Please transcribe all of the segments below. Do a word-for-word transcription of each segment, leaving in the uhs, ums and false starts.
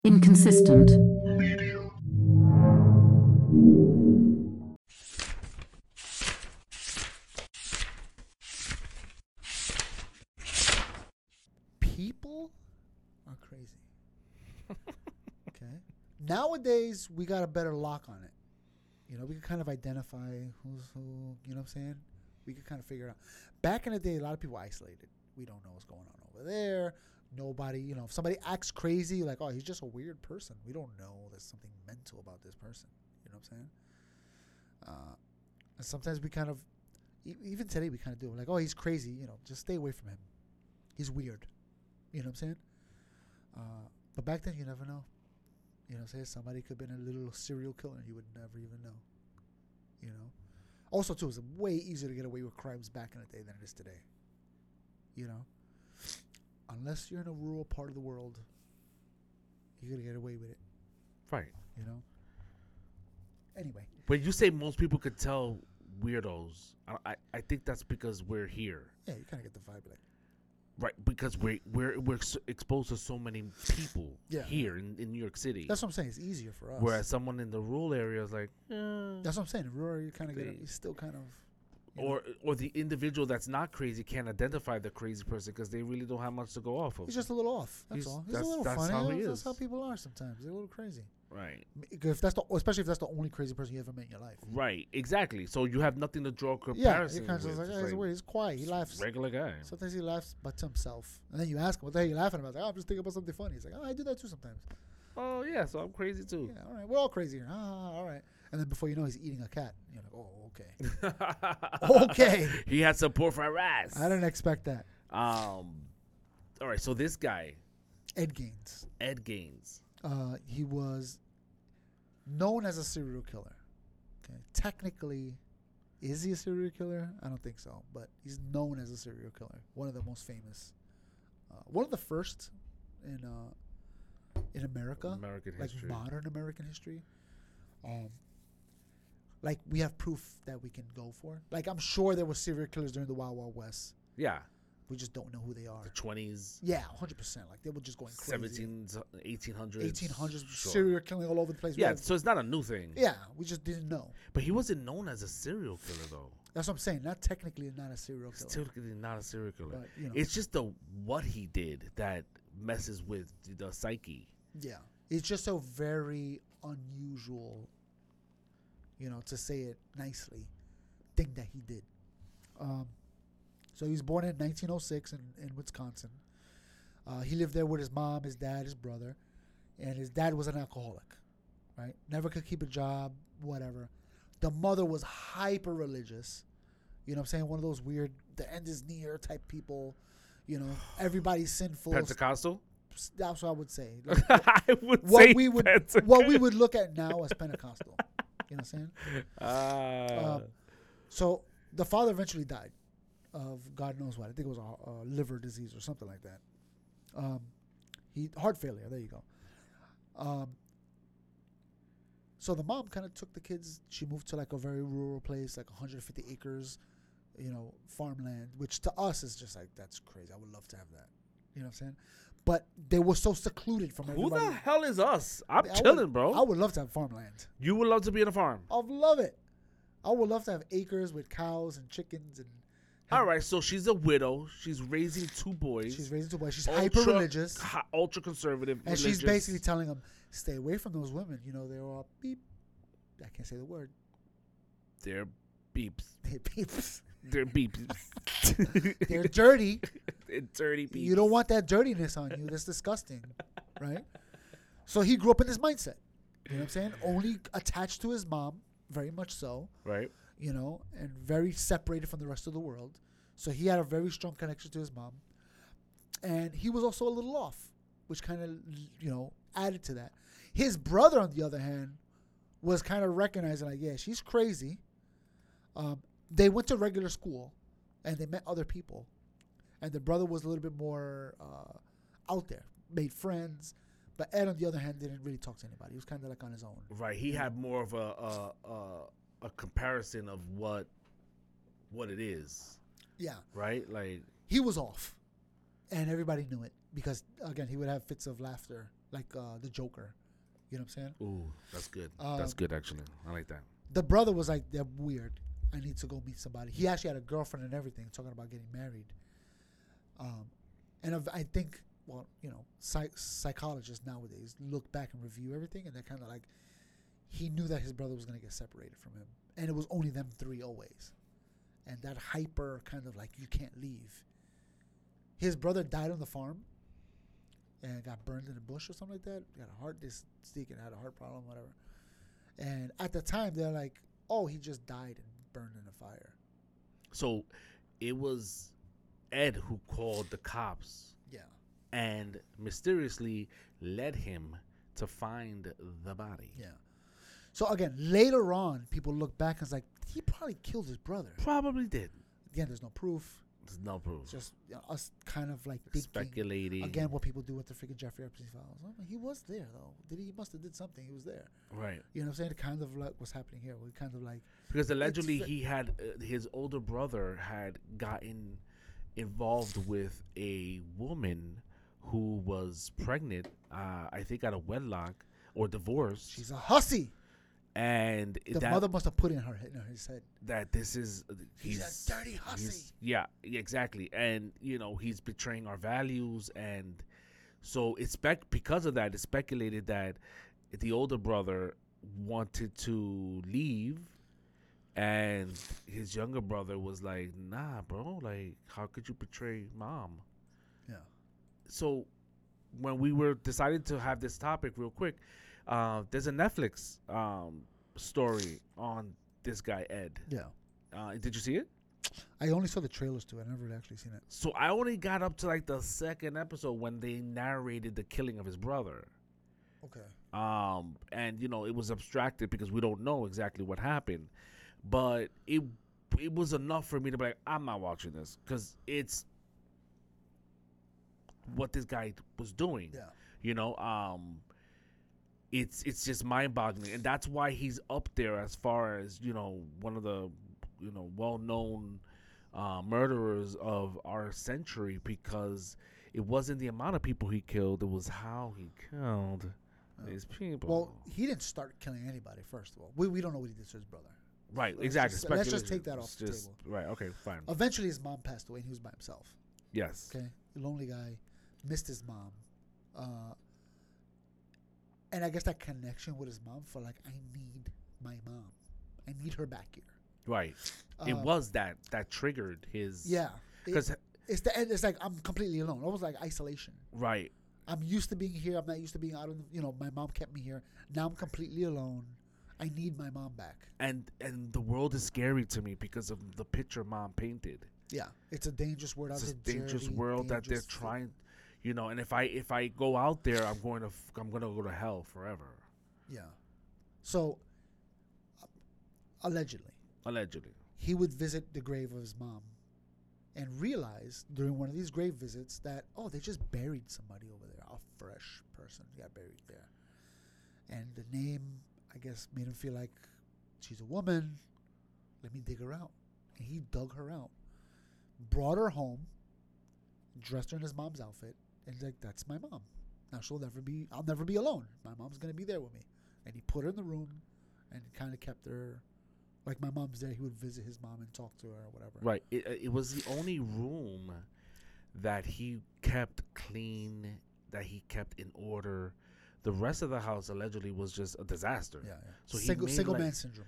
Inconsistent. People are crazy. Okay. Nowadays, we got a better lock on it. You know, we can kind of identify who's who. You know what I'm saying? We could kind of figure it out. Back in the day, a lot of people isolated. We don't know what's going on over there. Nobody, you know, if somebody acts crazy, like, oh, he's just a weird person. We don't know there's something mental about this person. You know what I'm saying? Uh, and sometimes we kind of, e- even today, we kind of do it. Like, oh, he's crazy. You know, just stay away from him. He's weird. You know what I'm saying? Uh, but back then, you never know. You know what I'm saying? Somebody could have been a little serial killer and you would never even know. You know? Also, too, it's way easier to get away with crimes back in the day than it is today. You know? Unless you're in a rural part of the world, you're going to get away with it. Right. You know? Anyway. When you say most people could tell weirdos, I I, I think that's because we're here. Yeah, you kind of get the vibe like. Right, because we're we're we're ex- exposed to so many people Yeah. here in, in New York City. That's what I'm saying. It's easier for us. Whereas someone in the rural area is like, eh. That's what I'm saying. In rural, you kind of get, you still kind of. You or know, or the individual that's not crazy can't identify the crazy person because they really don't have much to go off of. he's just a little off. That's He's- all. He's that's- a little that's funny. how you he know, That's is. how people are sometimes. They're a little crazy. Right. If that's the, especially if that's the only crazy person you ever met in your life. Right, exactly. So you have nothing to draw Yeah, comparison you're kind of with. just like, It's hey, he's like weird. He's quiet. He laughs. regular guy. Sometimes he laughs but to himself. And then you ask him, what the hell are you laughing about? He's like, oh, I'm just thinking about something funny. He's like, oh, I do that too sometimes. Oh yeah, so I'm crazy too. Yeah, all right. We're all crazy here. Ah, all right. And then before you know, he's eating a cat. You're like, oh, okay. Okay. He had some poor fried rice. I didn't expect that. Um. All right, so this guy, Ed Gaines. Ed Gaines. Uh, he was known as a serial killer. Okay. Technically, is he a serial killer? I don't think so. But he's known as a serial killer. One of the most famous. Uh, one of the first in uh, in America. American like history. modern American history. Um, like we have proof that we can go for. Like I'm sure there were serial killers during the Wild Wild West. Yeah. We just don't know who they are. The twenties. Yeah, one hundred percent. Like they were just going crazy. seventeens, eighteen hundreds. eighteen hundreds, Sure. serial killing all over the place. We Yeah, have- so it's not a new thing. yeah, we just didn't know. But he wasn't known as a serial killer, though. That's what I'm saying. Not technically not a serial He's killer. technically not a serial killer. But, you know. It's just the what he did that messes with the psyche. Yeah. It's just a very unusual, you know, to say it nicely, thing that he did. Um, so he was born in nineteen oh six in, in Wisconsin. Uh, he lived there with his mom, his dad, his brother. And his dad was an alcoholic, right? Never could keep a job, whatever. The mother was hyper religious. You know what I'm saying? One of those weird, the end is near type people. You know, everybody's sinful. Pentecostal? That's what I would say. Like, I would what say we would Pentecostal. what we would look at now as Pentecostal. You know what I'm saying? Ah. Um, so the father eventually died of God knows what. I think it was a, a liver disease or something like that. Um, he heart failure. There you go. Um, so the mom kind of took the kids. She moved to like a very rural place, like one hundred fifty acres, you know, farmland, which to us is just like that's crazy. I would love to have that. You know what I'm saying? But they were so secluded from Who everybody. the hell is us? I'm I chilling, would, bro. I would love to have farmland. You would love to be in a farm. I would love it. I would love to have acres with cows and chickens and. All right, so she's a widow. She's raising two boys. She's raising two boys. She's Ultra- hyper religious, hi- ultra conservative, and religious. she's basically telling them, "Stay away from those women. You know they're all beep. I can't say the word. They're beeps. They're beeps. They're beeps. They're dirty. They're dirty beeps. You don't want that dirtiness on you. That's disgusting, right? So he grew up in this mindset. You know what I'm saying? Only attached to his mom, very much so. Right. You know, and very separated from the rest of the world. So he had a very strong connection to his mom. And he was also a little off, which kind of, you know, added to that. His brother, on the other hand, was kind of recognizing, like, yeah, she's crazy. Um, they went to regular school, and they met other people. And the brother was a little bit more uh, out there, made friends. But Ed, on the other hand, didn't really talk to anybody. He was kind of like on his own. Right. He had more of a a, a a comparison of what what it is. Yeah. Right. Like He was off, and everybody knew it because, again, he would have fits of laughter like uh, the Joker. You know what I'm saying? Ooh, that's good. Uh, that's good, actually. I like that. The brother was like, they're weird. I need to go meet somebody. He actually had a girlfriend and everything, talking about getting married. Um, and I've- I think, well, you know, psych- psychologists nowadays look back and review everything, and they're kind of like, he knew that his brother was going to get separated from him. And it was only them three always. And that hyper kind of like, you can't leave. His brother died on the farm and got burned in a bush or something like that. Got a heart disease and had a heart problem, whatever. And at the time, they're like, oh, he just died and burned in a fire. So it was Ed who called the cops. Yeah. And mysteriously led him to find the body. Yeah. So again, later on, people look back and it's like, he probably killed his brother. Probably did. Again, there's no proof. There's no proof. It's just you know, us kind of like thinking. Speculating. Again, what people do with the freaking Jeffrey Epstein files. Oh, he was there, though. Did he? He must have did something. He was there. Right. You know what I'm saying? Kind of like what's happening here. We kind of like. Because allegedly fa- he had, uh, his older brother had gotten involved with a woman who was pregnant, uh, I think out of wedlock or divorced. She's a hussy. And The that, mother must have put in her head, in his head. that this is He's, he's, a dirty hussy. he's yeah exactly, and you know he's betraying our values, and so it's spec because of that it's speculated that the older brother wanted to leave, and his younger brother was like, nah bro, like how could you betray mom? Yeah. So when we were deciding to have this topic real quick, uh, there's a Netflix um, story on this guy Ed. Yeah. Uh, did you see it? I only saw the trailers to it. I never really actually seen it. So I only got up to like the second episode when they narrated the killing of his brother. Okay. Um, and you know it was abstracted because we don't know exactly what happened, but it it was enough for me to be like, I'm not watching this because it's what this guy was doing. Yeah. You know, um, it's it's just mind-boggling, and that's why he's up there as far as you know one of the you know well-known uh, murderers of our century, because it wasn't the amount of people he killed; it was how he killed Uh, these people. Well, he didn't start killing anybody. First of all, we we don't know what he did to his brother. right, let's exactly. just- let's just Speculation. take that off It's the just- table. Right. Okay. Fine. Eventually, his mom passed away, and he was by himself. Yes. Okay, lonely guy, missed his mom, uh, and I guess that connection with his mom for like, I need my mom, I need her back here. Right. it Uh, was that that triggered his. Yeah, it- Because it's the end. It's like I'm completely alone. Almost like isolation. right. I'm used to being here. I'm not used to being out of. The, you know, my mom kept me here. Now I'm completely alone. I need my mom back. And and the world is scary to me because of the picture mom painted. Yeah, it's a dangerous world. It's out a there, dangerous dirty, world that they're dangerous- trying, you know. And if I if I go out there, I'm going to f- I'm going to go to hell forever. Yeah. So, uh, allegedly, Allegedly. he would visit the grave of his mom, and realize during one of these grave visits that oh, they just buried somebody over there, a fresh person got buried there, and the name, I guess, made him feel like she's a woman. Let me dig her out, and he dug her out, brought her home, dressed her in his mom's outfit, and he's like, that's my mom. Now she'll never be. I'll never be alone. My mom's gonna be there with me. And he put her in the room, and kind of kept her. Like my mom's there, he would visit his mom and talk to her or whatever. Right. It it was the only room that he kept clean, that he kept in order. The rest of the house allegedly was just a disaster. Yeah, yeah. So he single made, single like- man syndrome.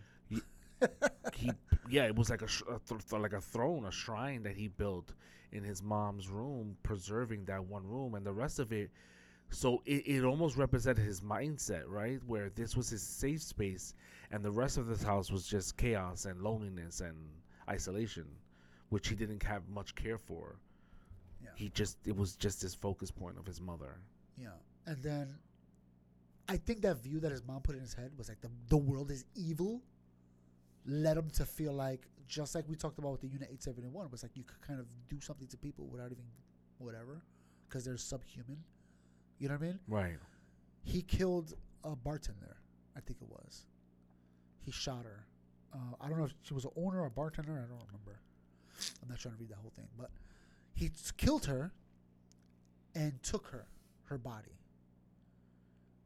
He yeah, it was like a, sh- a th- th- like a throne, a shrine that he built in his mom's room, preserving that one room, and the rest of it. So it, it almost represented his mindset, right? Where this was his safe space, and the rest of this house was just chaos and loneliness and isolation, which he didn't have much care for. Yeah. He just it was just his focus point of his mother. Yeah. And then I think that view that his mom put in his head was like the the world is evil led him to feel like, just like we talked about with the Unit eight seventy-one, was like you could kind of do something to people without even whatever, because they're subhuman. You know what I mean? Right. He killed a bartender, I think it was. He shot her. Uh, I don't know if she was an owner or a bartender. I don't remember. I'm not trying to read that whole thing. But he t- killed her and took her, her body.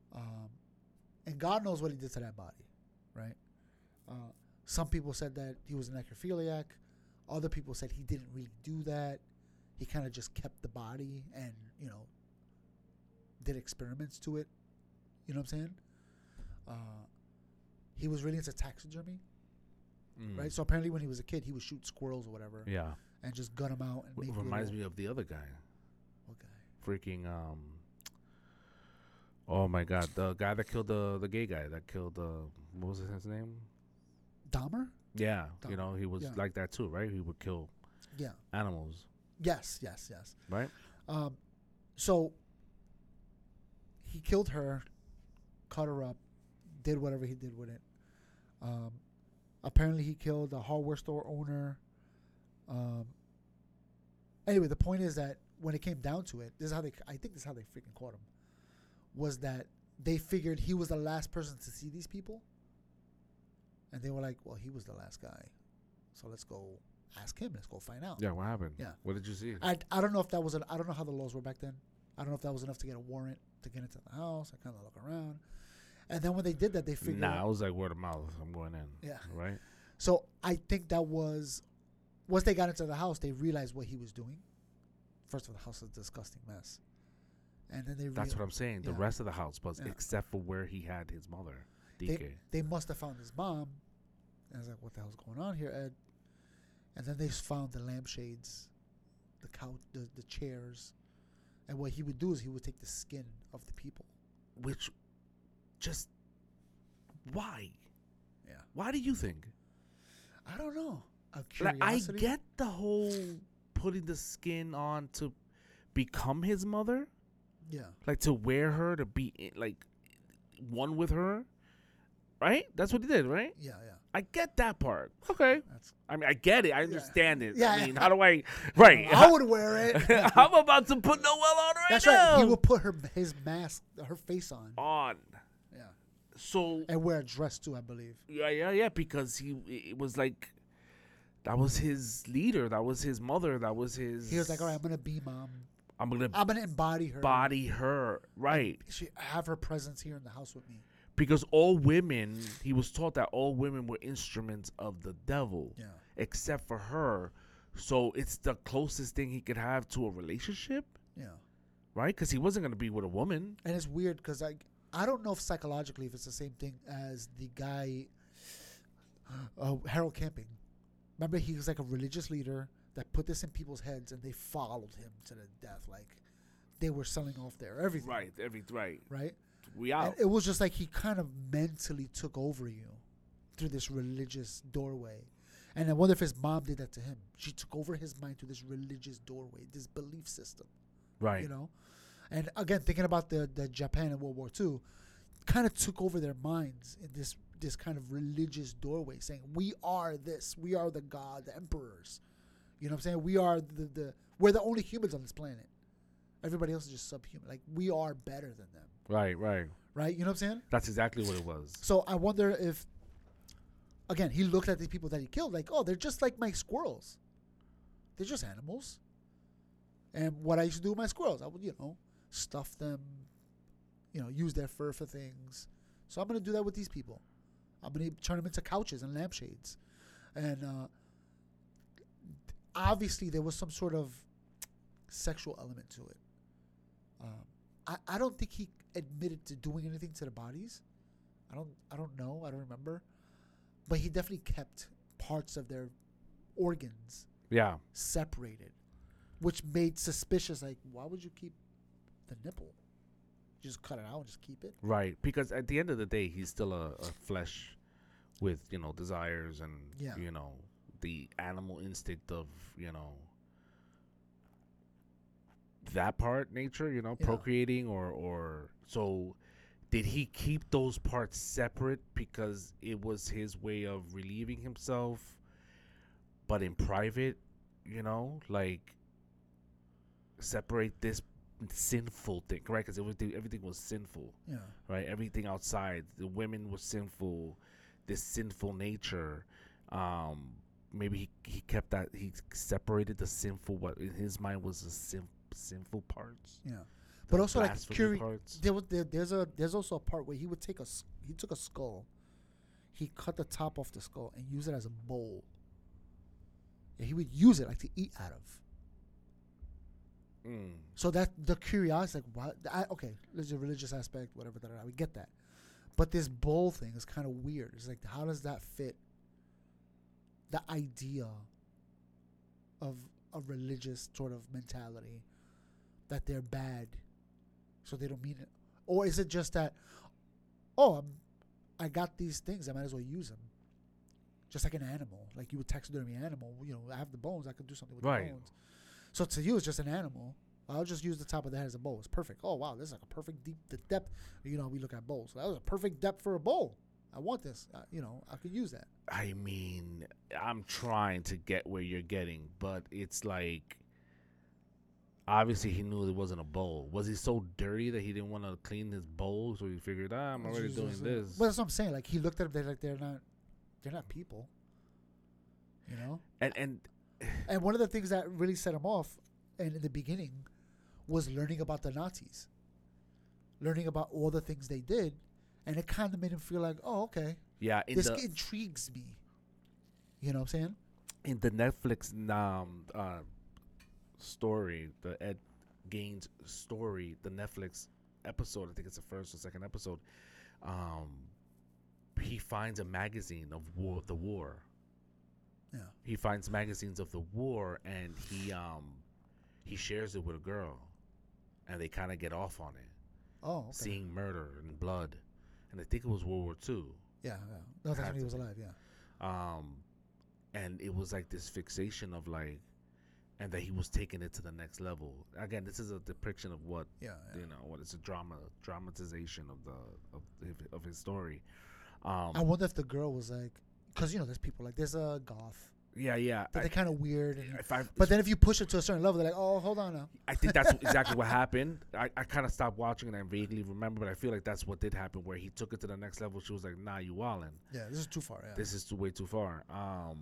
Um, and God knows what he did to that body, right? Uh, some people said that he was a necrophiliac. Other people said he didn't really do that. He kind of just kept the body and, you know, did experiments to it. You know what I'm saying? Uh, he was really into taxidermy, Mm. right? So apparently when he was a kid, he would shoot squirrels or whatever Yeah. and just gut them out. And W- make reminds little, me of the other guy. What guy? Freaking um. Oh my God, the guy that killed the the gay guy that killed uh what was his name? Dahmer? Yeah, you Dahmer. know he was Yeah. like that too, right? He would kill Yeah. animals, Yes, yes, yes. right? Um, so he killed her, cut her up, did whatever he did with it. Um, apparently he killed a hardware store owner. Um, anyway, the point is that when it came down to it, this is how they, I think this is how they freaking caught him, was that they figured he was the last person to see these people. And they were like, well, he was the last guy. So let's go ask him. Let's go find out. Yeah, what happened? Yeah. What did you see? I, I don't know if that was an, I don't know how the laws were back then. I don't know if that was enough to get a warrant to get into the house. I kind of look around. And then when they did that, they figured Nah, I out. was like word of mouth. I'm going in. Yeah. Right. So I think that was, once they got into the house, they realized what he was doing. First of all, the house is a disgusting mess. And then they That's rea- what I'm saying. The yeah. rest of the house was Yeah. except for where he had his mother, D K. They, they must have found his mom. And I was like, what the hell's going on here, Ed? And then they found the lampshades, the couch, the, the chairs. And what he would do is he would take the skin of the people. Which, just why? Yeah. Why do you think? I don't know. A Like, I curiosity? get the whole putting the skin on to become his mother, Yeah. like to wear her to be in, like one with her, right? That's what he did, right? Yeah, yeah. I get that part. Okay, That's, I mean, I get it. I understand it. Yeah, I mean, yeah. how do I? Right. I would wear it. I'm about to put Noelle on right That's now. right. He would put her his mask, her face on. on. Yeah. So And wear a dress too, I believe. yeah, yeah, yeah. Because he, it was like, that was his leader. That was his mother. That was his. He was like, all right, I'm gonna be mom. I'm gonna I'm gonna embody her. body her, right? She have her presence here in the house with me. Because all women, he was taught that all women were instruments of the devil, Yeah. except for her. So it's the closest thing he could have to a relationship, Yeah. right? Because he wasn't gonna be with a woman. And it's weird because I I don't know if psychologically if it's the same thing as the guy uh, Harold Camping. Remember, he was like a religious leader that put this in people's heads, and they followed him to the death. Like they were selling off their everything. Right, every right. Right. We out. And it was just like he kind of mentally took over you through this religious doorway. And I wonder if his mom did that to him. She took over his mind through this religious doorway, this belief system. Right. You know? And again, thinking about the, the Japan in World War Two, kind of took over their minds in this this kind of religious doorway, saying, we are this. We are the God, the emperors. You know what I'm saying? We are the, the we're the only humans on this planet. Everybody else is just subhuman. Like, we are better than them. Right, right. Right? You know what I'm saying? That's exactly what it was. So I wonder if, again, he looked at the people that he killed like, oh, they're just like my squirrels. They're just animals. And what I used to do with my squirrels, I would, you know, stuff them, you know, use their fur for things. So I'm going to do that with these people. I'm going to turn them into couches and lampshades. And uh, obviously there was some sort of sexual element to it. Um, I, I don't think he admitted to doing anything to the bodies. I don't I don't know. I don't remember. But he definitely kept parts of their organs Yeah. separated, which made suspicious. Like, why would you keep the nipple? You just cut it out and just keep it? Right. Because at the end of the day, he's still a, a flesh with, you know, desires and, Yeah. you know, the animal instinct of, you know, that part nature, you know, Yeah. procreating or, or so did he keep those parts separate because it was his way of relieving himself, but in private, you know, like separate this sinful thing, right? Because everything, everything was sinful, Yeah. right? Everything outside, the women was sinful, this sinful nature. Um, maybe he, he kept that, he separated the sinful, what in his mind was the sin, sinful parts. Yeah. But also like blasphemy curi- parts. there was there, there's a there's also a part where he would take a s- he took a skull, he cut the top off the skull and use it as a bowl. Yeah, he would use it like to eat out of. Mm. So that the curiosity, like, what? I, okay, there's a religious aspect, whatever. That we get that, but this bowl thing is kind of weird. It's like, how does that fit? The idea of a religious sort of mentality that they're bad, so they don't mean it, or is it just that? Oh, I'm, I got these things. I might as well use them. Just like an animal, like you would taxidermy an animal. You know, I have the bones. I could do something with Right. the bones. So to you, it's just an animal. I'll just use the top of the head as a bowl. It's perfect. Oh wow, this is like a perfect deep the depth. You know, we look at bowls. That was a perfect depth for a bowl. I want this. Uh, you know, I could use that. I mean, I'm trying to get where you're getting, but it's like, obviously he knew it wasn't a bowl. Was he so dirty that he didn't want to clean his bowl, so he figured, ah, I'm already doing this? But that's what I'm saying. Like he looked at them, they're like they're not, they're not people. You know. And and And one of the things that really set him off, and in the beginning, was learning about the Nazis, learning about all the things they did, and it kind of made him feel like, oh, okay, yeah, in this the intrigues me. You know what I'm saying? in the Netflix um uh story, the Ed Gaines story, the Netflix episode, I think it's the first or second episode. Um, he finds a magazine of war, the war. Yeah. He finds magazines of the war, and he um he shares it with a girl, and they kind of get off on it, Oh, okay. seeing murder and blood, and I think it was World War Two. Yeah, yeah. No, that's Had when he to was be. alive. Yeah. Um, and it was like this fixation of like, and that he was taking it to the next level. Again, this is a depiction of what Yeah. yeah. you know, what is a drama dramatization of the of of his story. Um, I wonder if the girl was like, because you know, there's people like there's a goth yeah, yeah. that I, they're kind of weird, and, if I, but then if you push it to a certain level, they're like, oh, hold on now. I think that's exactly what happened. I, I kind of stopped watching and I vaguely remember, but I feel like that's what did happen, where he took it to the next level. She was like, "Nah, you wildin'. Yeah, this is too far. Yeah. This is too, way too far." Um,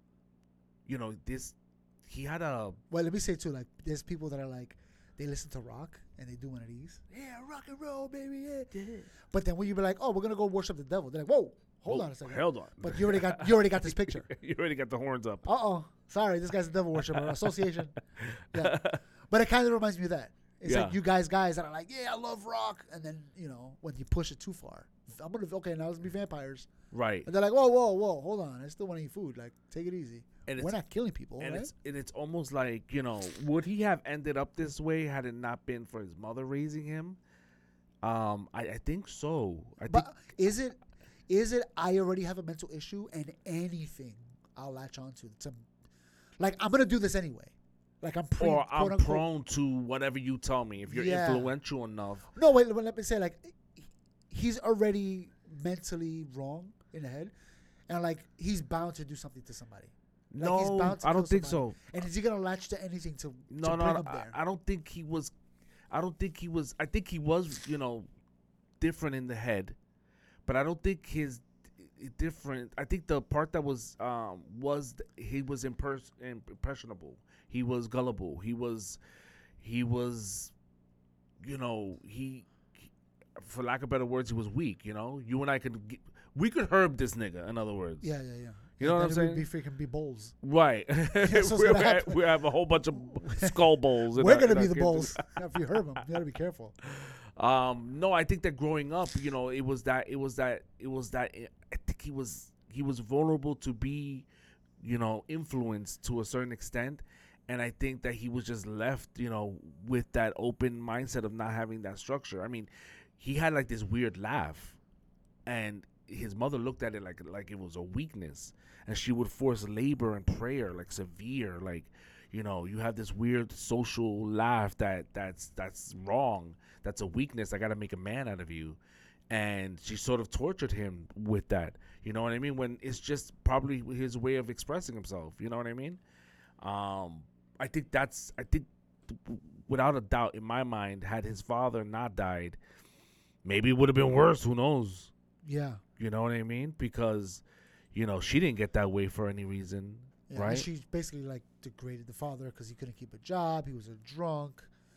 you know, this he had a Well, let me say too, like there's people that are like, they listen to rock and they do one of these. Yeah, rock and roll, baby. Yeah. But then when you be like, oh, we're gonna go worship the devil, they're like, whoa, hold oh, on a second. Hold on. But you already got you already got this picture. You already got the horns up. Uh oh, sorry, this guy's a devil worshiper association. Yeah, but it kind of reminds me of that. It's Yeah. like you guys, guys that are like, yeah, I love rock, and then you know when you push it too far, I'm gonna okay now let's be vampires, Right. and they're like, whoa, whoa, whoa, hold on, I still want to eat food. Like, take it easy. And We're it's, not killing people, and right? it's and it's almost like, you know, would he have ended up this way had it not been for his mother raising him? Um, I, I think so. I think But is it is it I already have a mental issue and anything I'll latch onto to, like I'm gonna do this anyway. Like I'm pre, or I'm quote, unquote- prone to whatever you tell me. If you're Yeah. influential enough, No, wait, wait, let me say like he's already mentally wrong in the head, and like he's bound to do something to somebody. Like, he's no, bound to I kill don't think somebody. so. And is he gonna latch to anything to, No, to no, bring no him there? I, I don't think he was. I don't think he was. I think he was, you know, different in the head, but I don't think his different. I think the part that was um was th- he was impers- impressionable. He was gullible. He was, he was, you know, he, he- for lack of better words, he was weak. You know, you and I could, get, we could herb this nigga. In other words, yeah, yeah, yeah. You know what And I'm then it saying? would be freaking be bowls. right. That's what's we, gonna we, happen. we have a whole bunch of skull bowls. in We're our- gonna in be our the kitchen. bowls if you herb them. You gotta be careful. Um, no, I think that growing up, you know, it was that, it was that, it was that. I think he was he was vulnerable to be, you know, influenced to a certain extent, and I think that he was just left, you know, with that open mindset of not having that structure. I mean, he had like this weird laugh, and his mother looked at it like like it was a weakness, and she would force labor and prayer, like severe, like, you know, you have this weird social laugh that that's that's wrong, that's a weakness. I got to make a man out of you, and she sort of tortured him with that. You know what I mean? When it's just probably his way of expressing himself. You know what I mean? Um, I think that's I think without a doubt in my mind, had his father not died, maybe it would have been worse. Who knows? Yeah. You know what I mean? Because, you know, she didn't get that way for any reason, Yeah, right? and she basically like degraded the father because he couldn't keep a job. He was a drunk,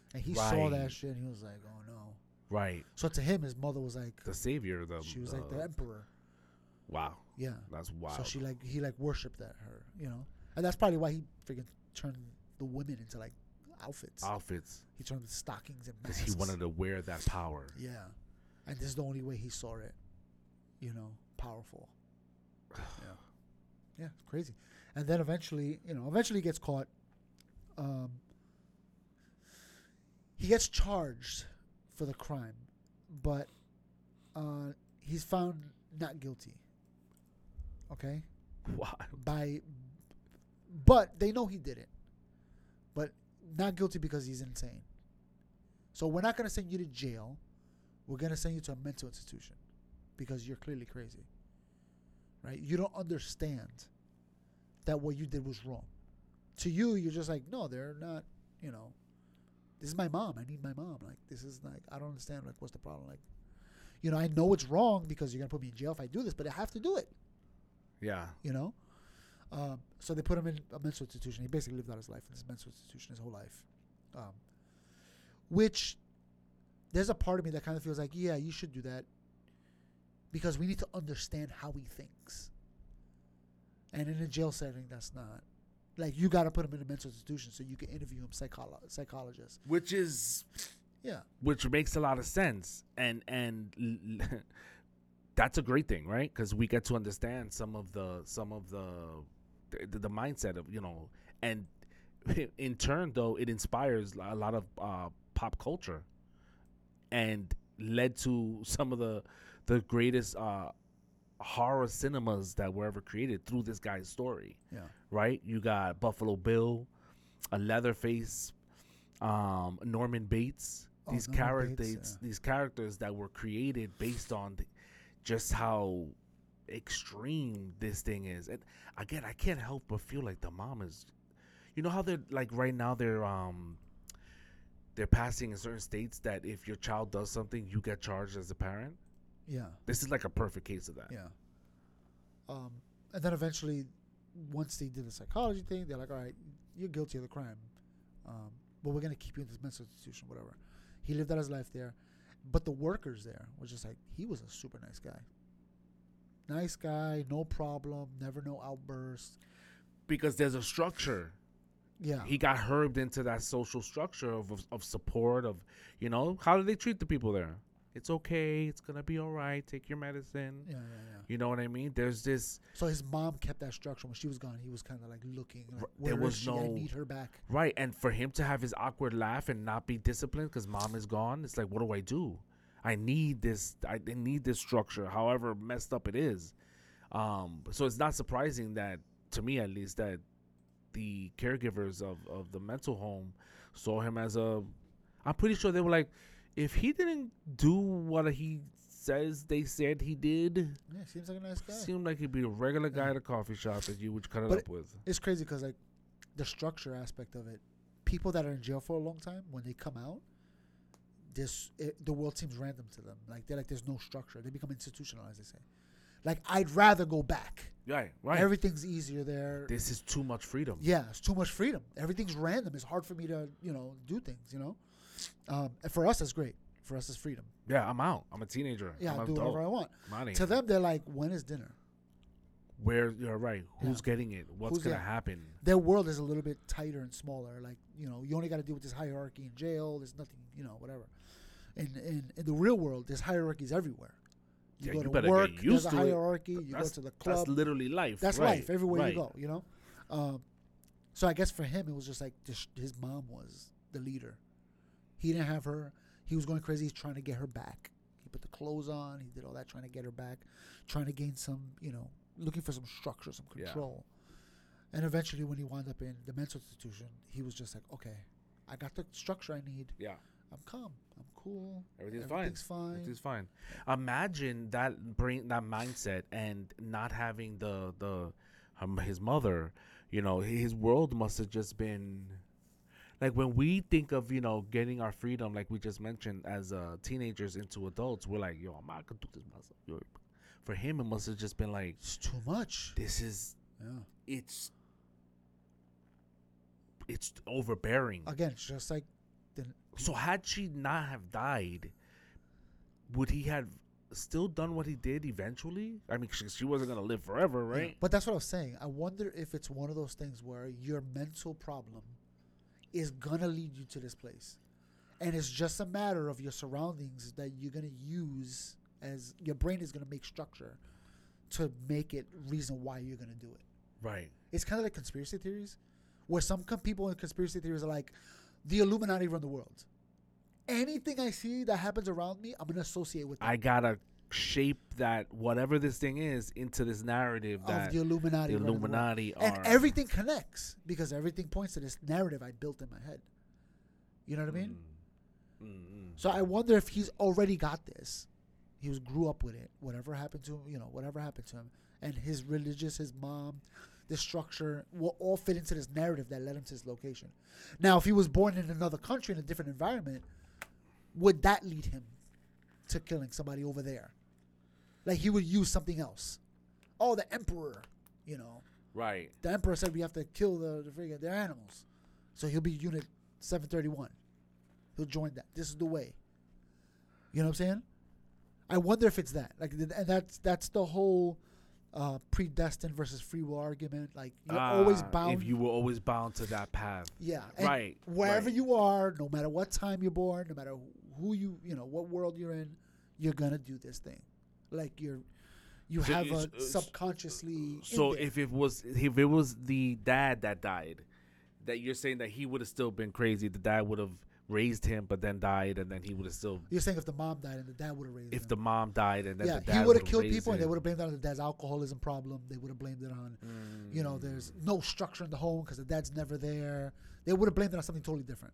And he saw Right. that shit and he was like, oh no. Right. So to him, his mother was like, The savior. The she was the, like the emperor. Wow. Yeah. That's wild. So she like, he like worshipped that her, you know? And that's probably why he freaking turned the women into like outfits. Outfits. He turned them into stockings and Because masks. he wanted to wear that power. Yeah. And this is the only way he saw it, you know, powerful. Yeah. Yeah, it's crazy. And then eventually, you know, eventually he gets caught. Um, he gets charged for the crime, but uh, he's found not guilty. Okay? Wow. By, but they know he did it. But not guilty because he's insane. So we're not going to send you to jail. We're going to send you to a mental institution because you're clearly crazy. Right? You don't understand that what you did was wrong. To you, you're just like, no, they're not, you know, this is my mom. I need my mom. Like, this is like, I don't understand. Like, what's the problem? Like, you know, I know it's wrong because you're going to put me in jail if I do this, but I have to do it. Yeah. You know? Um, so they put him in a mental institution. He basically lived out his life in this mental institution his whole life. Um, which, there's a part of me that kind of feels like, yeah, you should do that because we need to understand how he thinks. And in a jail setting, that's not. Like, you got to put him in a mental institution so you can interview him, psycholo- psychologist. Which is, Yeah. which makes a lot of sense, and and that's a great thing, right? Because we get to understand some of the some of the, the the mindset of, you know, and in turn though it inspires a lot of uh, pop culture, and led to some of the the greatest uh, horror cinemas that were ever created through this guy's story. Yeah. Right? You got Buffalo Bill, a Leatherface, um, Norman Bates. Oh, These Norman characters, Bates, yeah. these characters that were created based on the, just how extreme this thing is. And again, I can't help but feel like the mom is, you know how they're like right now they're um they're passing in certain states that if your child does something, you get charged as a parent. Yeah. This is like a perfect case of that. Yeah. Um, and then eventually, once they did the psychology thing, they're like, all right, you're guilty of the crime. Um, but we're going to keep you in this mental institution, whatever. He lived out his life there. But the workers there were just like, he was a super nice guy. Nice guy, no problem, never no outbursts. Because there's a structure. Yeah. He got herbed into that social structure of, of of support of, you know, how do they treat the people there? It's okay. It's gonna be all right. Take your medicine. Yeah, yeah, yeah. You know what I mean? There's this So his mom kept that structure. When she was gone, he was kind of like looking. Like, R- where there is was she? I no- need her back. right, and for him to have his awkward laugh and not be disciplined because mom is gone, it's like, what do I do? I need this. I I need this structure, however messed up it is. Um, so it's not surprising that, to me at least, that the caregivers of, of the mental home saw him as a. I'm pretty sure they were like, if he didn't do what he says they said he did, Yeah, seems like a nice guy. seemed like he'd be a regular guy Yeah. at a coffee shop that you would cut it But up with. It's crazy because like the structure aspect of it, people that are in jail for a long time, when they come out, this it, the world seems random to them. Like they're like, there's no structure. They become institutionalized. They say, like, I'd rather go back. Right, right. Everything's easier there. This is too much freedom. Yeah, it's too much freedom. Everything's random. It's hard for me to, you know, do things. You know, um, and for us, that's great. For us, it's freedom. Yeah, I'm out. I'm a teenager. Yeah, I'm I'll do adult. whatever I want. I'm outta To here. them, they're like, when is dinner? Where you're right. Who's Yeah. getting it? What's Who's gonna that? happen? Their world is a little bit tighter and smaller. Like, you know, you only got to deal with this hierarchy in jail. There's nothing, you know, whatever. In in, in the real world, there's hierarchies everywhere. You Yeah, go you to better get work, used there's a to it. hierarchy. You go That's- to the That's club. literally life. That's right, life everywhere right. you go, you know? Um, so I guess for him, it was just like this, his mom was the leader. He didn't have her. He was going crazy. He's trying to get her back. He put the clothes on. He did all that, trying to get her back, trying to gain some, you know, looking for some structure, some Yeah. control. And eventually, when he wound up in the mental institution, he was just like, okay, I got the structure I need. Yeah. I'm calm. I'm cool. Everything's, Everything's fine. fine. Everything's fine. Imagine that brain, that mindset, and not having the the um, his mother. You know, his world must have just been like when we think of, you know, getting our freedom, like we just mentioned, as uh, teenagers into adults. We're like, yo, I'm not gonna do this myself. Yo. For him, it must have just been like, It's too much. this is Yeah. it's it's overbearing. Again, it's just like the So had she not have died, would he have still done what he did eventually? I mean, she, she wasn't gonna live forever, Yeah. right? But that's what I was saying. I wonder if it's one of those things where your mental problem is gonna lead you to this place, and it's just a matter of your surroundings that you're gonna use as your brain is gonna make structure to make it reason why you're gonna do it. Right. It's kind of like conspiracy theories, where some com- people in conspiracy theories are like, the Illuminati run the world. Anything I see that happens around me, I'm gonna associate with them. I gotta shape that whatever this thing is into this narrative that of the Illuminati. the run the world. Illuminati And are. everything connects because everything points to this narrative I built in my head. You know what I mean? Mm, mm, mm. So I wonder if he's already got this. He was grew up with it. Whatever happened to him, you know, whatever happened to him, and his religious, his mom, the structure will all fit into this narrative that led him to this location. Now, if he was born in another country in a different environment, would that lead him to killing somebody over there? Like he would use something else. Oh, the emperor, you know. Right. The emperor said we have to kill the, the friggin' their animals. So he'll be unit seven thirty-one. He'll join that. This is the way. You know what I'm saying? I wonder if it's that. Like, and that's that's the whole uh, predestined versus free will argument. Like, you're Ah, always bound. If you were always bound to that path. Yeah. And Right. wherever right. you are, no matter what time you're born, no matter who you, you know, what world you're in, you're gonna do this thing. Like you're, you So have it's- a it's- subconsciously. So in there. if it was if it was the dad that died, that you're saying that he would have still been crazy. The dad would have raised him, but then died, and then he would have still. You're saying if the mom died and the dad would have raised If him. the mom died and then yeah, the dad he would would've have killed raised people, and they him. would have blamed it on the dad's alcoholism problem. They would have blamed it on, Mm. you know, there's no structure in the home because the dad's never there. They would have blamed it on something totally different.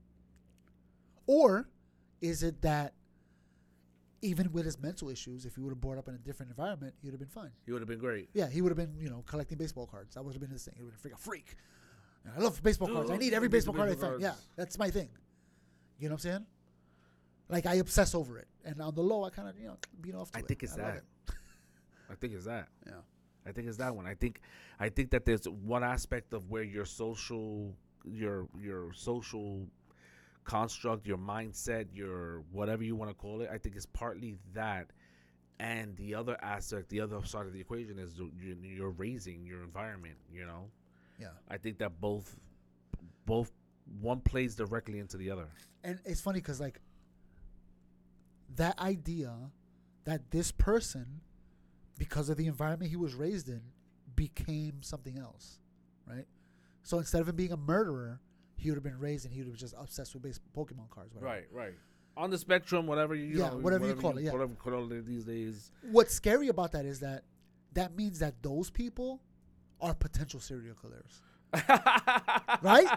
Or is it that even with his mental issues, if he would have brought up in a different environment, he would have been fine. He would have been great. Yeah, he would have been, you know, collecting baseball cards. That would have been his thing. He would have been a freak, a freak. I love baseball cards. I need every baseball card I find. Yeah, that's my thing. You know what I'm saying? Like, I obsess over it. And on the low, I kind of, you know, beat off to I it. think it's I love that. it. I think it's that. Yeah. I think it's that one. I think, I think that there's one aspect of where your social, your your social construct, your mindset, your whatever you want to call it. I think it's partly that, and the other aspect, the other side of the equation is the- your, your raising, your environment. You know, Yeah. I think that both, both one plays directly into the other. And it's funny because, like, that idea that this person, because of the environment he was raised in, became something else, right? So instead of him being a murderer, he would have been raised and he would have just obsessed with base Pokemon cards. Whatever. Right, right. On the spectrum, whatever you, you Yeah, know, whatever you call it, yeah. whatever you call it these days. What's scary about that is that that means that those people are potential serial killers, right?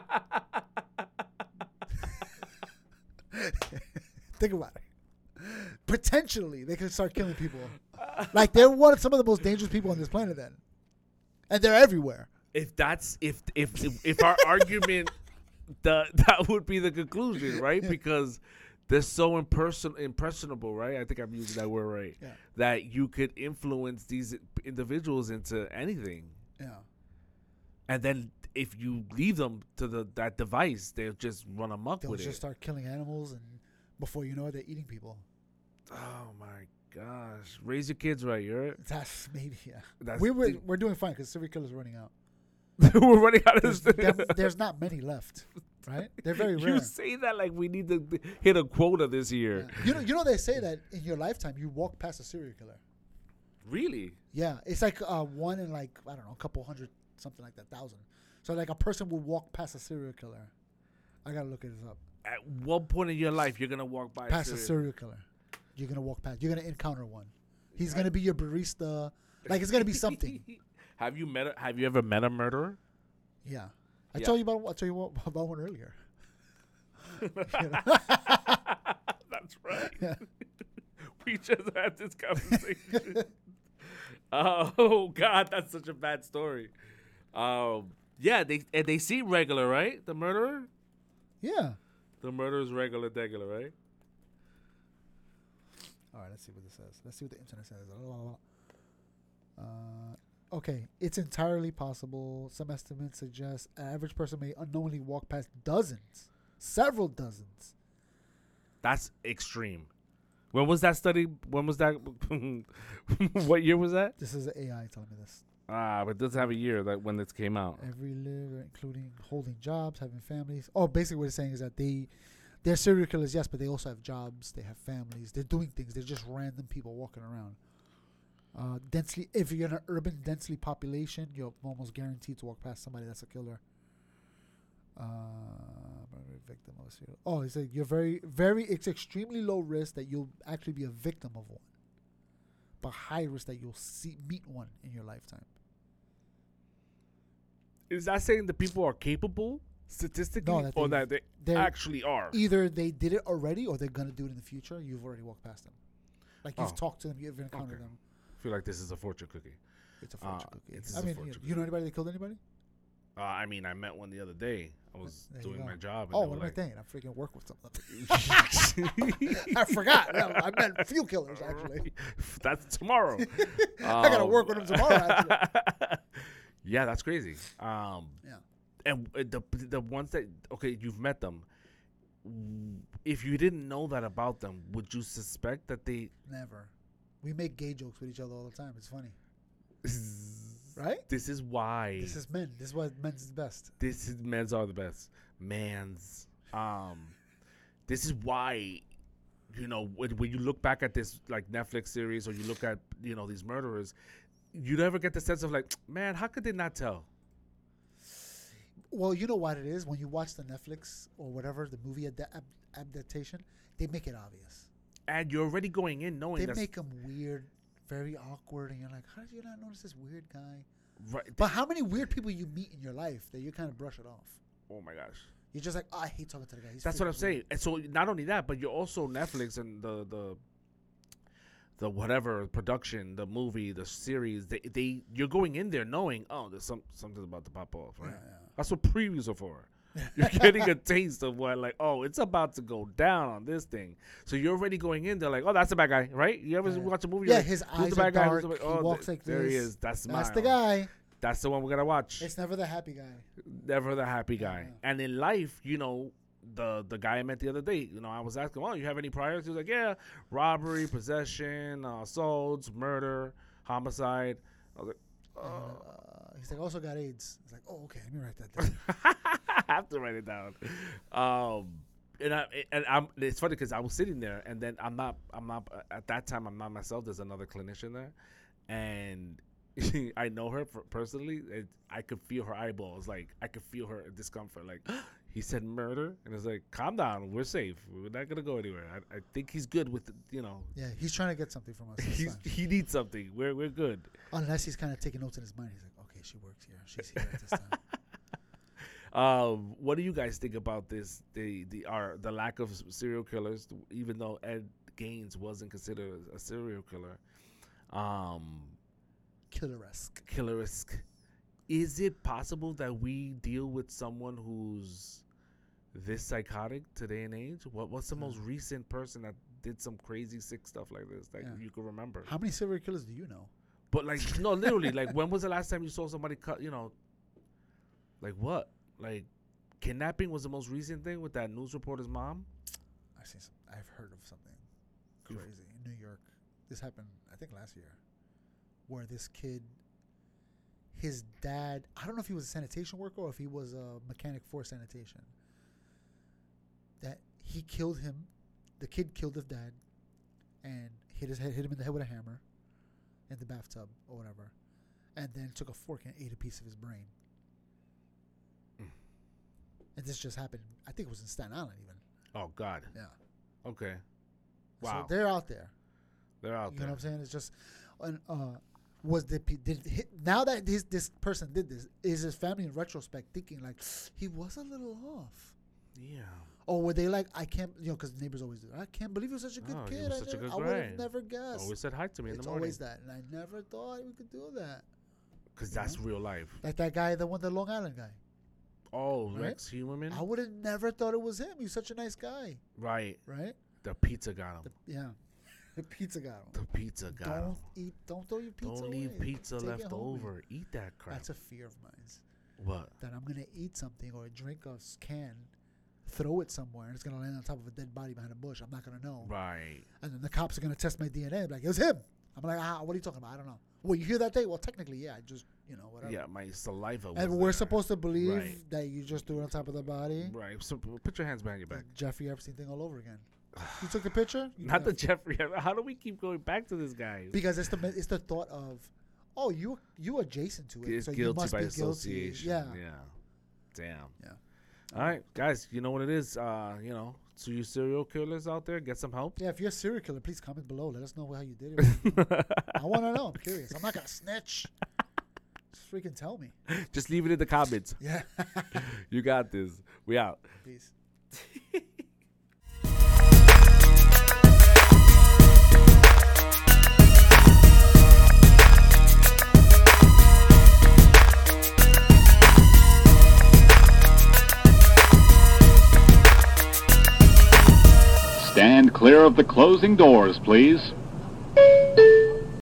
Think about it. Potentially, they could start killing people. Like, they're one of some of the most dangerous people on this planet then. And they're everywhere. If that's if if if, if our argument, the that would be the conclusion, right? Because they're so imperson impressionable, right? I think I'm using that word right. Yeah. That you could influence these individuals into anything, Yeah. and then if you leave them to the that device, they'll just run amok They'll with just it. start killing animals, and before you know it, they're eating people. Oh my gosh! Raise your kids right. You're That's maybe, yeah. that's we were, the- we're doing fine because serial killers are running out. we're running out of There's, there- there's not many left, right? They're very rare. You say that like we need to hit a quota this year. Yeah. You know, you know they say that in your lifetime you walk past a serial killer. Really? Yeah, it's like uh, one in like I don't know, a couple hundred, something like that, thousand. So like a person will walk past a serial killer. I gotta look this up. At what point in your life you're gonna walk by Past a a serial- serial killer, you're gonna walk past. You're gonna encounter one. He's gonna be your barista. Like it's gonna be something. Have you met? A, have you ever met a murderer? Yeah, I Yeah. told you about. I told you what, about one earlier. That's right. Yeah. We just had this conversation. Oh God, that's such a bad story. Um, yeah, they and they seem regular, right? The murderer, Yeah. the murderer's regular, degular, right? All right, let's see what this says. Let's see what the internet says. Uh, okay, it's entirely possible. Some estimates suggest an average person may unknowingly walk past dozens, several dozens, That's extreme. When was that study? When was that? What year was that? This is the A I telling me this. Ah, but it doesn't have a year that when this came out. Every live, including holding jobs, having families. Oh, basically what it's saying is that they, they're serial killers, yes, but they also have jobs. They have families. They're doing things. They're just random people walking around. Uh, densely, if you're in an urban, densely population, you're almost guaranteed to walk past somebody that's a killer. Uh, victim of a serial. Oh, it's like you're very, very. It's extremely low risk that you'll actually be a victim of one, but high risk that you'll see meet one in your lifetime. Is that saying the people are capable statistically, No, that or they- that they they're- actually are? Either they did it already, or they're gonna do it in the future. You've already walked past them, like you've Oh. talked to them, you've encountered Okay. them. I feel like this is a fortune cookie. It's a fortune Uh, cookie. it's I a mean, fortune you, you know anybody that killed anybody? Uh, I mean, I met one the other day. I was There you doing go. my job. And Oh, they what were am I like, thinking? I freaking work with something. I forgot. No, I meant a few killers actually. That's tomorrow. I gotta Um, work with them tomorrow. Actually. Yeah, that's crazy. Um, Yeah. And uh, the the ones that okay, you've met them. If you didn't know that about them, would you suspect that they? Never. We make gay jokes with each other all the time. It's funny, right? This is why. This is men. This is why men's is best. This is men's are the best. Man's. Um, this is why. You know, when, when you look back at this like Netflix series, or you look at you know these murderers, you never get the sense of like, man, how could they not tell? Well, you know what it is when you watch the Netflix or whatever the movie ad- ab- adaptation, they make it obvious. And you're already going in knowing They that. make them weird, very awkward, and you're like, how did you not notice this weird guy? Right. But how many weird people you meet in your life that you kind of brush it off? Oh my gosh. You're just like, oh, I hate talking to the guy. He's That's what I'm freaking saying. weird." And so not only that, but you're also Netflix and the the the whatever production, the movie, the series. They they you're going in there knowing, oh, there's some something about to pop off, right? Yeah, yeah. That's what previews are for. You're getting a taste of what, like, oh, it's about to go down on this thing. So you're already going in there like, oh, that's the bad guy, right? You ever Yeah. watch a movie? Yeah, you're like, his who's eyes the are bad guy? Who's dark. the He bad- oh, walks th- like there he this. is. That's That's mine. the guy. That's the one we're gonna watch. It's never the happy guy. Never the happy guy. Yeah. And in life, you know, the the guy I met the other day, you know, I was asking, oh, you have any priors? He was like, yeah, robbery, possession, uh, assaults, murder, homicide. I was like, Uh, oh. he's like, also got AIDS. It's like, oh, okay, let me write that down. I have to write it down. Um, and I and I'm. It's funny because I was sitting there, and then I'm not. I'm not at that time. I'm not myself. There's another clinician there, and I know her per- personally. And I could feel her eyeballs. Like I could feel her discomfort. Like he said murder, and it's like, calm down. We're safe. We're not gonna go anywhere. I, I think he's good with you know. Yeah, he's trying to get something from us. this He's, time. he needs something. We're we're good. Unless he's kind of taking notes in his mind. He's like, okay, she works here. She's here at this time. Um, what do you guys think about this? The the our the lack of s- serial killers, even though Ed Gaines wasn't considered a serial killer, um, Killer-esque. killer-esque. Is it possible that we deal with someone who's this psychotic today and age? What what's the Yeah. most recent person that did some crazy sick stuff like this that Yeah. you can remember? How many serial killers do you know? But like no, literally, like when was the last time you saw somebody cut? You know, like what? Like kidnapping was the most recent thing with that news reporter's mom. I've seen some, I've heard of something You've- crazy in New York. This happened, I think, last year, where this kid, his dad, I don't know if he was a sanitation worker or if he was a mechanic for sanitation. That he killed him, the kid killed his dad, and hit his head, hit him in the head with a hammer, in the bathtub or whatever, and then took a fork and ate a piece of his brain. And this just happened. I think it was in Staten Island, even. Oh God. Yeah. Okay. Wow. So they're out there. They're out You there. know what I'm saying? It's just, and uh, was the pe- did he, now that this this person did this, is his family in retrospect thinking like he was a little off, Yeah. or were they like, I can't, you know, because neighbors always do. I can't believe he was such a good Oh, he kid. was I, such a never- good I would guy. have never guessed. Always said hi to me in It's the morning. always that, and I never thought we could do that. Because that's real life. Like that guy, the one, the Long Island guy. Oh, Right? Rex Heuermann. I would have never thought it was him. He's such a nice guy, Right. right? The pizza got him. The, yeah, the pizza got him. The pizza got him. Don't eat. Don't throw your pizza Don't leave away. pizza Take it left home with you. over. Eat that crap. That's a fear of mine. What? That I'm gonna eat something or drink a s- can throw it somewhere and it's gonna land on top of a dead body behind a bush. I'm not gonna know. Right. And then the cops are gonna test my D N A. Like, it was him. I'm like, ah, what are you talking about? I don't know. Well, you hear that day? Well, technically, yeah. I just, you know, whatever. Yeah, my saliva. Was And we're there. supposed to believe Right. that you just threw it on top of the body. Right. So put your hands behind your back. Jeffrey Epstein thing all over again. You took the picture? You Not the def- Jeffrey. How do we keep going back to this guy? Because it's the it's the thought of, oh, you you adjacent to it, It's so you guilty must by be guilty. association. Yeah. Yeah. Damn. Yeah. All right, guys. You know what it is. Uh, you know, so you serial killers out there, get some help. Yeah, if you're a serial killer, please comment below. Let us know how you did it. I want to know. I'm curious. I'm not gonna snitch. Just freaking tell me. Just leave it in the comments. Yeah. You got this. We out. Peace. Stand clear of the closing doors, please.